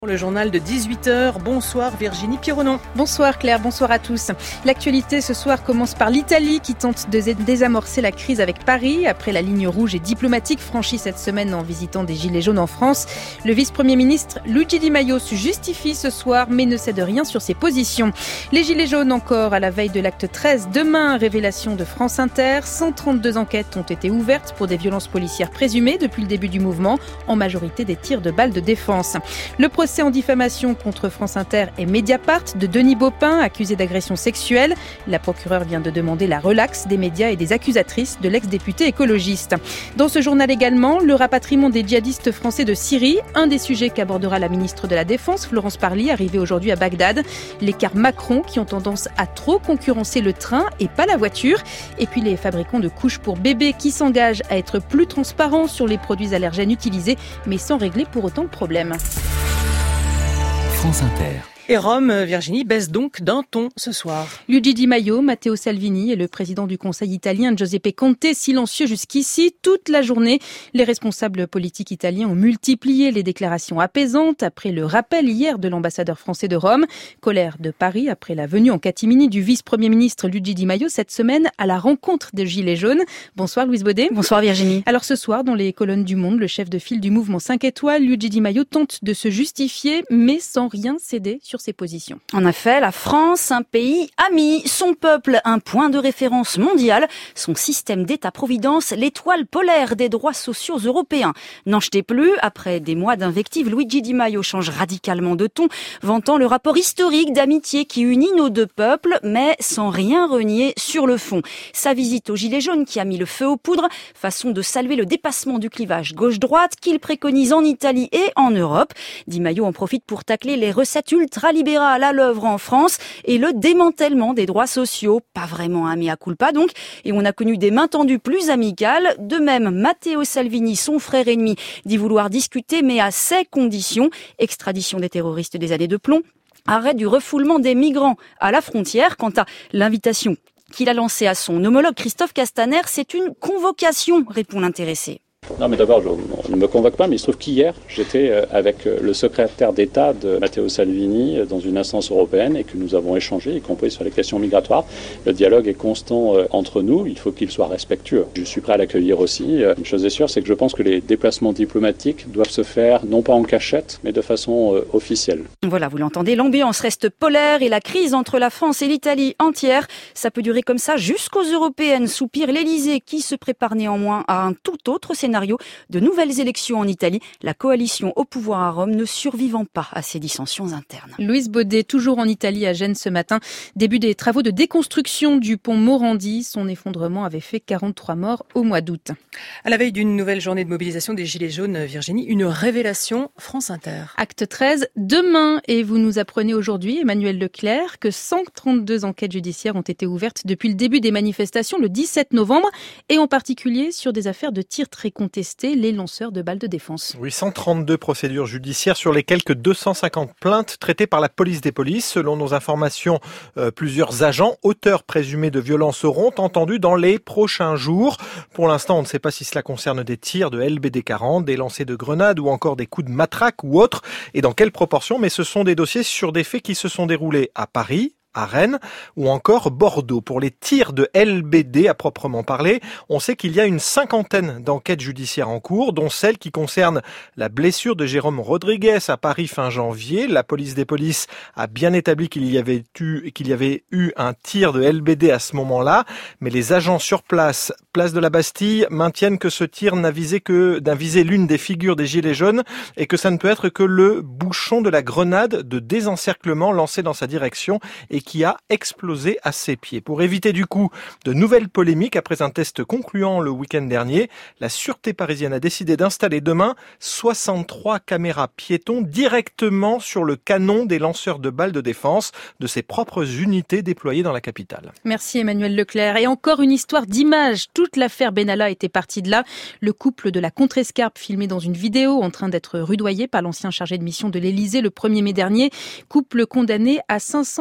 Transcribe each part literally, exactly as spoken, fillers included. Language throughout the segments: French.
Le journal de dix-huit heures. Bonsoir Virginie Pironneau. Bonsoir Claire, bonsoir à tous. L'actualité ce soir commence par l'Italie qui tente de désamorcer la crise avec Paris. Après la ligne rouge et diplomatique franchie cette semaine en visitant des gilets jaunes en France, le vice-premier ministre Luigi Di Maio se justifie ce soir mais ne cède rien sur ses positions. Les gilets jaunes encore à la veille de l'acte treize. Demain, révélation de France Inter. cent trente-deux enquêtes ont été ouvertes pour des violences policières présumées depuis le début du mouvement, en majorité des tirs de balles de défense. Le procès en diffamation contre France Inter et Mediapart de Denis Baupin, accusé d'agression sexuelle. La procureure vient de demander la relaxe des médias et des accusatrices de l'ex-député écologiste. Dans ce journal également, le rapatriement des djihadistes français de Syrie, un des sujets qu'abordera la ministre de la Défense, Florence Parly, arrivée aujourd'hui à Bagdad. L'écart Macron qui ont tendance à trop concurrencer le train et pas la voiture. Et puis les fabricants de couches pour bébés qui s'engagent à être plus transparents sur les produits allergènes utilisés, mais sans régler pour autant le problème. France Inter. Et Rome, Virginie, baisse donc d'un ton ce soir. Luigi Di Maio, Matteo Salvini et le président du Conseil italien Giuseppe Conte, silencieux jusqu'ici. Toute la journée, les responsables politiques italiens ont multiplié les déclarations apaisantes après le rappel hier de l'ambassadeur français de Rome. Colère de Paris après la venue en catimini du vice-premier ministre Luigi Di Maio cette semaine à la rencontre des Gilets jaunes. Bonsoir Louise Baudet. Bonsoir Virginie. Alors ce soir, dans les colonnes du Monde, le chef de file du mouvement cinq étoiles, Luigi Di Maio, tente de se justifier, mais sans rien céder sur ses positions. En effet, la France, un pays ami, son peuple, un point de référence mondial, son système d'État-providence, l'étoile polaire des droits sociaux européens. N'en jetez plus, après des mois d'invectives, Luigi Di Maio change radicalement de ton, vantant le rapport historique d'amitié qui unit nos deux peuples, mais sans rien renier sur le fond. Sa visite aux Gilets jaunes qui a mis le feu aux poudres, façon de saluer le dépassement du clivage gauche-droite qu'il préconise en Italie et en Europe. Di Maio en profite pour tacler les recettes ultra-libérales à l'œuvre en France et le démantèlement des droits sociaux, pas vraiment un mea culpa donc, et on a connu des mains tendues plus amicales. De même, Matteo Salvini, son frère ennemi, dit vouloir discuter mais à ses conditions, extradition des terroristes des années de plomb, arrêt du refoulement des migrants à la frontière. Quant à l'invitation qu'il a lancée à son homologue Christophe Castaner, c'est une convocation, répond l'intéressé. Non mais d'abord, on ne me convoque pas, mais il se trouve qu'hier, j'étais avec le secrétaire d'État de Matteo Salvini dans une instance européenne et que nous avons échangé, y compris sur les questions migratoires. Le dialogue est constant entre nous, il faut qu'il soit respectueux. Je suis prêt à l'accueillir aussi. Une chose est sûre, c'est que je pense que les déplacements diplomatiques doivent se faire non pas en cachette, mais de façon officielle. Voilà, vous l'entendez, l'ambiance reste polaire et la crise entre la France et l'Italie entière, ça peut durer comme ça jusqu'aux européennes, soupire l'Elysée qui se prépare néanmoins à un tout autre scénario. De nouvelles élections en Italie, la coalition au pouvoir à Rome ne survivant pas à ces dissensions internes. Louise Baudet, toujours en Italie, à Gênes ce matin. Début des travaux de déconstruction du pont Morandi. Son effondrement avait fait quarante-trois morts au mois d'août. À la veille d'une nouvelle journée de mobilisation des Gilets jaunes, Virginie, une révélation France Inter. Acte treize, demain. Et vous nous apprenez aujourd'hui, Emmanuel Leclerc, que cent trente-deux enquêtes judiciaires ont été ouvertes depuis le début des manifestations le dix-sept novembre, et en particulier sur des affaires de tirs très contester les lanceurs de balles de défense. Oui, cent trente-deux procédures judiciaires sur les quelques deux cent cinquante plaintes traitées par la police des polices. Selon nos informations, euh, plusieurs agents, auteurs présumés de violences, seront entendus dans les prochains jours. Pour l'instant, on ne sait pas si cela concerne des tirs de L B D quarante, des lancers de grenades ou encore des coups de matraque ou autres, et dans quelle proportion, mais ce sont des dossiers sur des faits qui se sont déroulés à Paris, à Rennes ou encore Bordeaux. Pour les tirs de L B D à proprement parler, on sait qu'il y a une cinquantaine d'enquêtes judiciaires en cours, dont celle qui concerne la blessure de Jérôme Rodriguez à Paris fin janvier. La police des polices a bien établi qu'il y avait eu, qu'il y avait eu un tir de L B D à ce moment-là, mais les agents sur place, place de la Bastille, maintiennent que ce tir n'a visé que, n'a visé l'une des figures des Gilets jaunes et que ça ne peut être que le bouchon de la grenade de désencerclement lancée dans sa direction et qui a explosé à ses pieds. Pour éviter du coup de nouvelles polémiques après un test concluant le week-end dernier, la Sûreté parisienne a décidé d'installer demain soixante-trois caméras piétons directement sur le canon des lanceurs de balles de défense de ses propres unités déployées dans la capitale. Merci Emmanuel Leclerc. Et encore une histoire d'image. Toute l'affaire Benalla était partie de là. Le couple de la Contrescarpe filmé dans une vidéo en train d'être rudoyé par l'ancien chargé de mission de l'Élysée le premier mai dernier. Couple condamné à cinq cents euros d'amende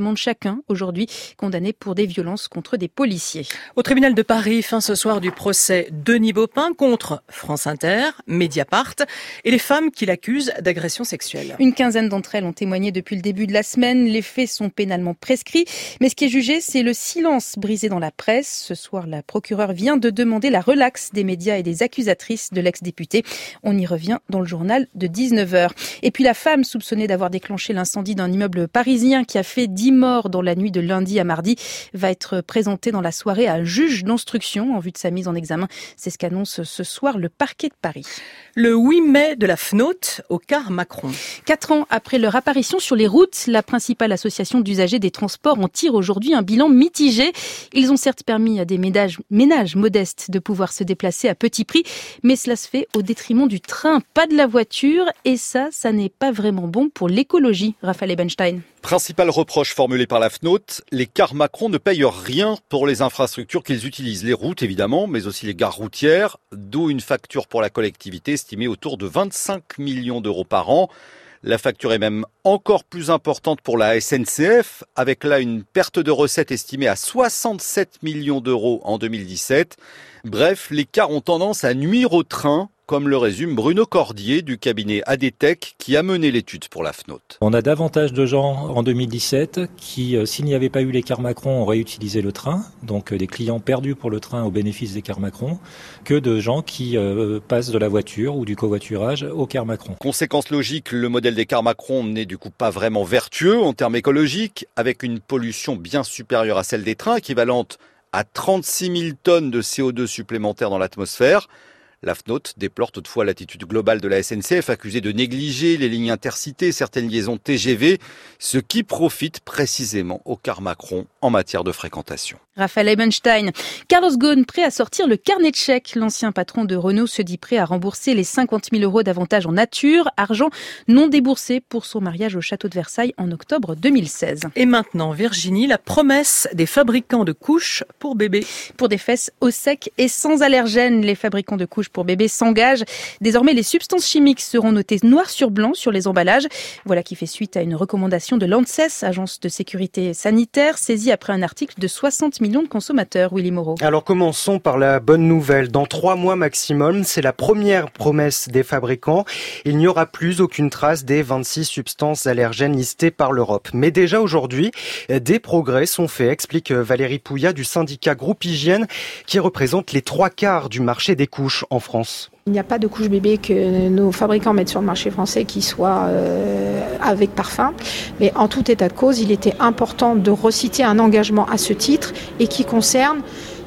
d'emprisonnement de chacun aujourd'hui, condamnés pour des violences contre des policiers. Au tribunal de Paris, fin ce soir du procès Denis Baupin contre France Inter, Mediapart et les femmes qui l'accusent d'agression sexuelle. Une quinzaine d'entre elles ont témoigné depuis le début de la semaine. Les faits sont pénalement prescrits. Mais ce qui est jugé, c'est le silence brisé dans la presse. Ce soir, la procureure vient de demander la relaxe des médias et des accusatrices de l'ex-député. On y revient dans le journal de dix-neuf heures. Et puis la femme soupçonnée d'avoir déclenché l'incendie d'un immeuble parisien qui a fait dix morts dans la nuit de lundi à mardi va être présentée dans la soirée à un juge d'instruction en vue de sa mise en examen. C'est ce qu'annonce ce soir le parquet de Paris. Le huit mai de la F N O T au car Macron. Quatre ans après leur apparition sur les routes, la principale association d'usagers des transports en tire aujourd'hui un bilan mitigé. Ils ont certes permis à des ménages, ménages modestes de pouvoir se déplacer à petit prix, mais cela se fait au détriment du train, pas de la voiture, et ça, ça n'est pas vraiment bon pour l'écologie. Raphaël Ebenstein. Principal reproche formulé par la F N O T, les cars Macron ne payent rien pour les infrastructures qu'ils utilisent. Les routes évidemment, mais aussi les gares routières, d'où une facture pour la collectivité estimée autour de vingt-cinq millions d'euros par an. La facture est même encore plus importante pour la S N C F, avec là une perte de recettes estimée à soixante-sept millions d'euros en deux mille dix-sept. Bref, les cars ont tendance à nuire au train, comme le résume Bruno Cordier du cabinet A D T E C qui a mené l'étude pour la F N O T. On a davantage de gens en deux mille dix-sept qui, euh, s'il n'y avait pas eu les cars Macron, auraient utilisé le train, donc euh, des clients perdus pour le train au bénéfice des cars Macron, que de gens qui euh, passent de la voiture ou du covoiturage au car Macron. Conséquence logique, le modèle des cars Macron n'est du coup pas vraiment vertueux en termes écologiques, avec une pollution bien supérieure à celle des trains, équivalente à trente-six mille tonnes de C O deux supplémentaires dans l'atmosphère. La F N O T déplore toutefois l'attitude globale de la S N C F, accusée de négliger les lignes intercités, certaines liaisons T G V, ce qui profite précisément au car Macron en matière de fréquentation. Raphaël Ebenstein. Carlos Ghosn, prêt à sortir le carnet de chèques. L'ancien patron de Renault se dit prêt à rembourser les cinquante mille euros d'avantages en nature, argent non déboursé pour son mariage au château de Versailles en octobre deux mille seize. Et maintenant, Virginie, la promesse des fabricants de couches pour bébés. Pour des fesses au sec et sans allergènes, les fabricants de couches pour bébés s'engagent. Désormais, les substances chimiques seront notées noir sur blanc sur les emballages. Voilà qui fait suite à une recommandation de l'ANSES, agence de sécurité sanitaire, saisie après un article de soixante millions de consommateurs. Willy Moreau. Alors commençons par la bonne nouvelle. Dans trois mois maximum, c'est la première promesse des fabricants. Il n'y aura plus aucune trace des vingt-six substances allergènes listées par l'Europe. Mais déjà aujourd'hui, des progrès sont faits, explique Valérie Pouillat du syndicat Groupe Hygiène, qui représente les trois quarts du marché des couches en France. Il n'y a pas de couche bébé que nos fabricants mettent sur le marché français qui soit euh, avec parfum. Mais en tout état de cause, il était important de reciter un engagement à ce titre et qui concerne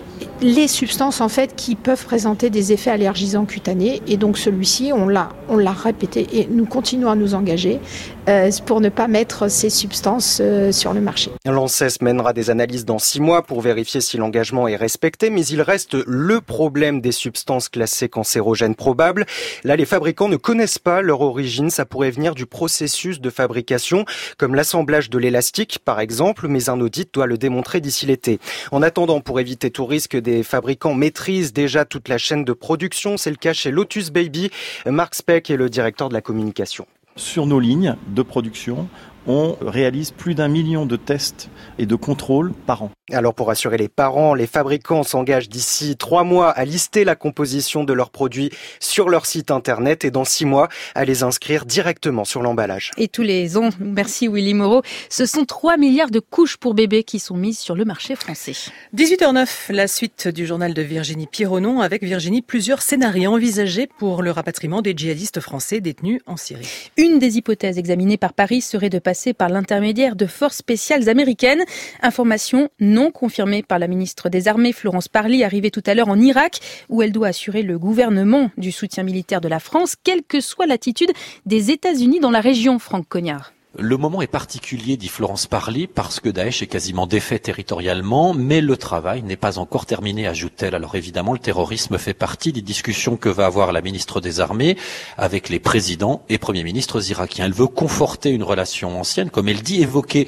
les substances en fait qui peuvent présenter des effets allergisants cutanés. Et donc celui-ci, on l'a, on l'a répété et nous continuons à nous engager euh, pour ne pas mettre ces substances euh, sur le marché. L'ANSES mènera des analyses dans six mois pour vérifier si l'engagement est respecté, mais il reste le problème des substances classées cancérogènes probables. Là, les fabricants ne connaissent pas leur origine. Ça pourrait venir du processus de fabrication, comme l'assemblage de l'élastique, par exemple, mais un audit doit le démontrer d'ici l'été. En attendant, pour éviter tout risque, des fabricants maîtrisent déjà toute la chaîne de production. C'est le cas chez Lotus Baby. Marc Speck est le directeur de la communication. Sur nos lignes de production, on réalise plus d'un million de tests et de contrôles par an. Alors pour rassurer les parents, les fabricants s'engagent d'ici trois mois à lister la composition de leurs produits sur leur site internet et dans six mois à les inscrire directement sur l'emballage. Et tous les ans, merci Willy Moreau, ce sont trois milliards de couches pour bébés qui sont mises sur le marché français. dix-huit heures neuf, la suite du journal de Virginie Pironnon. Avec Virginie, plusieurs scénarios envisagés pour le rapatriement des djihadistes français détenus en Syrie. Une des hypothèses examinées par Paris serait de passer par l'intermédiaire de forces spéciales américaines. Information non confirmée par la ministre des Armées, Florence Parly, arrivée tout à l'heure en Irak, où elle doit assurer le gouvernement du soutien militaire de la France, quelle que soit l'attitude des États-Unis dans la région. Franck Cognard. Le moment est particulier, dit Florence Parly, parce que Daesh est quasiment défait territorialement, mais le travail n'est pas encore terminé, ajoute-t-elle. Alors évidemment, le terrorisme fait partie des discussions que va avoir la ministre des Armées avec les présidents et premiers ministres irakiens. Elle veut conforter une relation ancienne, comme elle dit, évoquer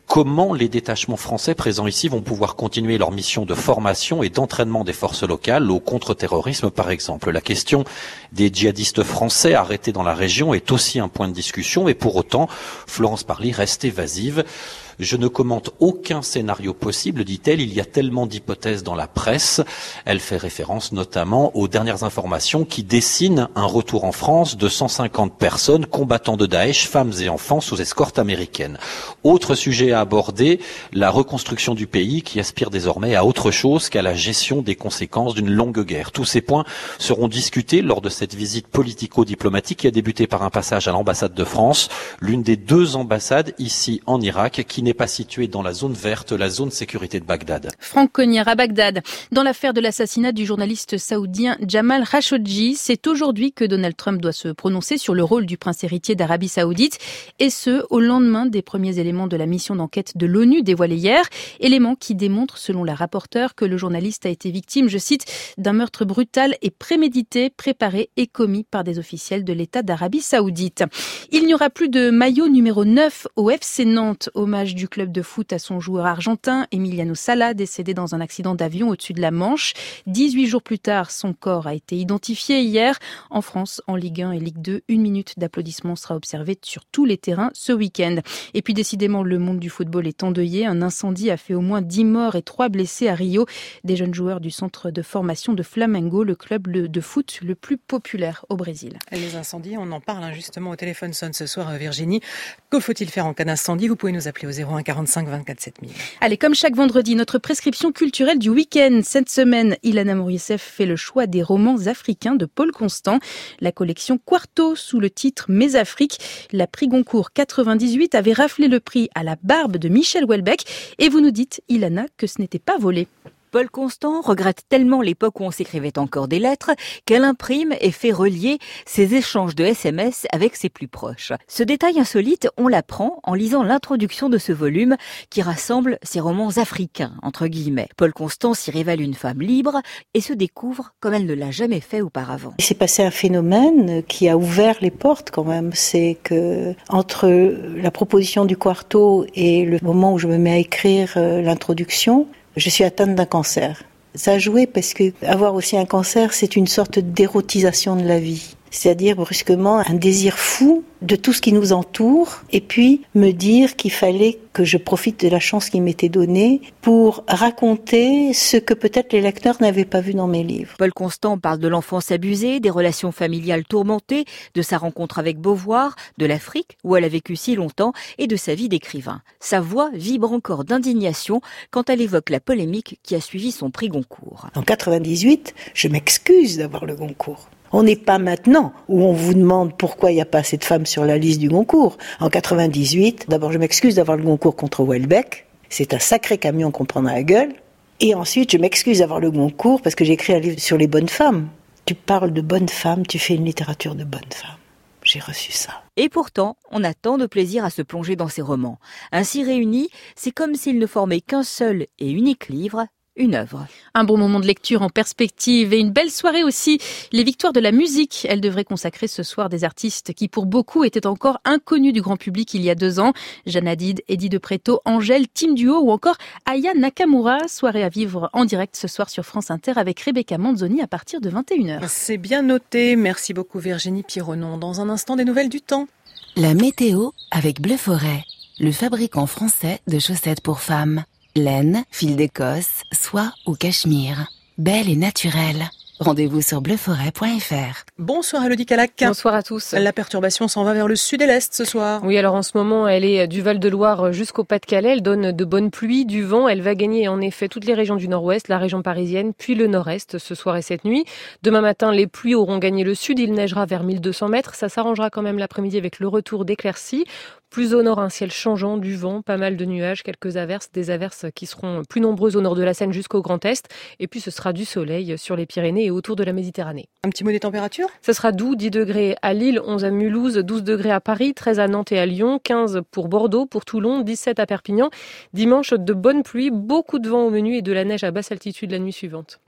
Comment les détachements français présents ici vont pouvoir continuer leur mission de formation et d'entraînement des forces locales au contre-terrorisme, par exemple? La question des djihadistes français arrêtés dans la région est aussi un point de discussion, et pour autant, Florence Parly reste évasive. Je ne commente aucun scénario possible, dit-elle, il y a tellement d'hypothèses dans la presse. Elle fait référence notamment aux dernières informations qui dessinent un retour en France de cent cinquante personnes combattant de Daesh, femmes et enfants sous escorte américaine. Autre sujet à aborder, la reconstruction du pays qui aspire désormais à autre chose qu'à la gestion des conséquences d'une longue guerre. Tous ces points seront discutés lors de cette visite politico-diplomatique qui a débuté par un passage à l'ambassade de France, l'une des deux ambassades ici en Irak qui n'est pas située dans la zone verte, la zone sécurité de Bagdad. Franck Cognard à Bagdad. Dans l'affaire de l'assassinat du journaliste saoudien Jamal Khashoggi, c'est aujourd'hui que Donald Trump doit se prononcer sur le rôle du prince héritier d'Arabie Saoudite, et ce, au lendemain des premiers éléments de la mission d'enquête de l'ONU dévoilés hier. Éléments qui démontrent, selon la rapporteure, que le journaliste a été victime, je cite, d'un meurtre brutal et prémédité, préparé et commis par des officiels de l'État d'Arabie Saoudite. Il n'y aura plus de maillot numéro neuf au F C Nantes, hommage du club de foot à son joueur argentin, Emiliano Sala, décédé dans un accident d'avion au-dessus de la Manche. dix-huit jours plus tard, son corps a été identifié hier. En France, en Ligue un et Ligue deux, une minute d'applaudissement sera observée sur tous les terrains ce week-end. Et puis décidément, le monde du football est endeuillé. Un incendie a fait au moins dix morts et trois blessés à Rio. Des jeunes joueurs du centre de formation de Flamengo, le club de foot le plus populaire au Brésil. Et les incendies, on en parle justement au téléphone sonne ce soir, Virginie. Que faut-il faire en cas d'incendie? Vous pouvez nous appeler au zéro un quarante-cinq vingt-quatre sept mille. Allez, comme chaque vendredi, notre prescription culturelle du week-end. Cette semaine, Ilana Mourissef fait le choix des romans africains de Paul Constant. La collection Quarto, sous le titre Mes Afriques. La prix Goncourt quatre-vingt-dix-huit avait raflé le prix à la barbe de Michel Houellebecq. Et vous nous dites, Ilana, que ce n'était pas volé. Paul Constant regrette tellement l'époque où on s'écrivait encore des lettres qu'elle imprime et fait relier ses échanges de S M S avec ses plus proches. Ce détail insolite, on l'apprend en lisant l'introduction de ce volume qui rassemble ses romans africains, entre guillemets. Paul Constant s'y révèle une femme libre et se découvre comme elle ne l'a jamais fait auparavant. Il s'est passé un phénomène qui a ouvert les portes quand même. C'est que entre la proposition du Quarto et le moment où je me mets à écrire l'introduction, je suis atteinte d'un cancer. Ça a joué parce que avoir aussi un cancer, c'est une sorte d'érotisation de la vie. C'est-à-dire brusquement un désir fou de tout ce qui nous entoure et puis me dire qu'il fallait que je profite de la chance qui m'était donnée pour raconter ce que peut-être les lecteurs n'avaient pas vu dans mes livres. Paul Constant parle de l'enfance abusée, des relations familiales tourmentées, de sa rencontre avec Beauvoir, de l'Afrique où elle a vécu si longtemps et de sa vie d'écrivain. Sa voix vibre encore d'indignation quand elle évoque la polémique qui a suivi son prix Goncourt. En quatre-vingt-dix-huit, je m'excuse d'avoir le Goncourt. On n'est pas maintenant où on vous demande pourquoi il n'y a pas assez de femmes sur la liste du Goncourt. En quatre-vingt-dix-huit, d'abord je m'excuse d'avoir le Goncourt contre Houellebecq. C'est un sacré camion qu'on prend dans la gueule. Et ensuite, je m'excuse d'avoir le Goncourt parce que j'ai écrit un livre sur les bonnes femmes. Tu parles de bonnes femmes, tu fais une littérature de bonnes femmes. J'ai reçu ça. Et pourtant, on a tant de plaisir à se plonger dans ces romans. Ainsi réunis, c'est comme s'ils ne formaient qu'un seul et unique livre, une œuvre. Un bon moment de lecture en perspective et une belle soirée aussi. Les victoires de la musique, elles devraient consacrer ce soir des artistes qui pour beaucoup étaient encore inconnus du grand public il y a deux ans. Jeanne Hadid, Eddie De Pretto, Angèle, Team Duo ou encore Aya Nakamura. Soirée à vivre en direct ce soir sur France Inter avec Rebecca Manzoni à partir de vingt et une heures. C'est bien noté. Merci beaucoup Virginie Pironon. Dans un instant, des nouvelles du temps. La météo avec Bleu Forêt, le fabricant français de chaussettes pour femmes. Laine, fil d'Écosse, soie ou cachemire. Belle et naturelle. Rendez-vous sur bleu forêt point f r. Bonsoir Elodie Calac. Bonsoir à tous. La perturbation s'en va vers le sud et l'est ce soir. Oui, alors en ce moment, elle est du Val-de-Loire jusqu'au Pas-de-Calais. Elle donne de bonnes pluies, du vent. Elle va gagner en effet toutes les régions du nord-ouest, la région parisienne, puis le nord-est ce soir et cette nuit. Demain matin, les pluies auront gagné le sud. Il neigera vers mille deux cents mètres. Ça s'arrangera quand même l'après-midi avec le retour d'éclaircies. Plus au nord, un ciel changeant, du vent, pas mal de nuages, quelques averses, des averses qui seront plus nombreuses au nord de la Seine jusqu'au Grand Est. Et puis ce sera du soleil sur les Pyrénées et autour de la Méditerranée. Un petit mot des températures ? Ce sera doux, dix degrés à Lille, onze à Mulhouse, douze degrés à Paris, treize à Nantes et à Lyon, quinze pour Bordeaux, pour Toulon, dix-sept à Perpignan. Dimanche, de bonnes pluies, beaucoup de vent au menu et de la neige à basse altitude la nuit suivante.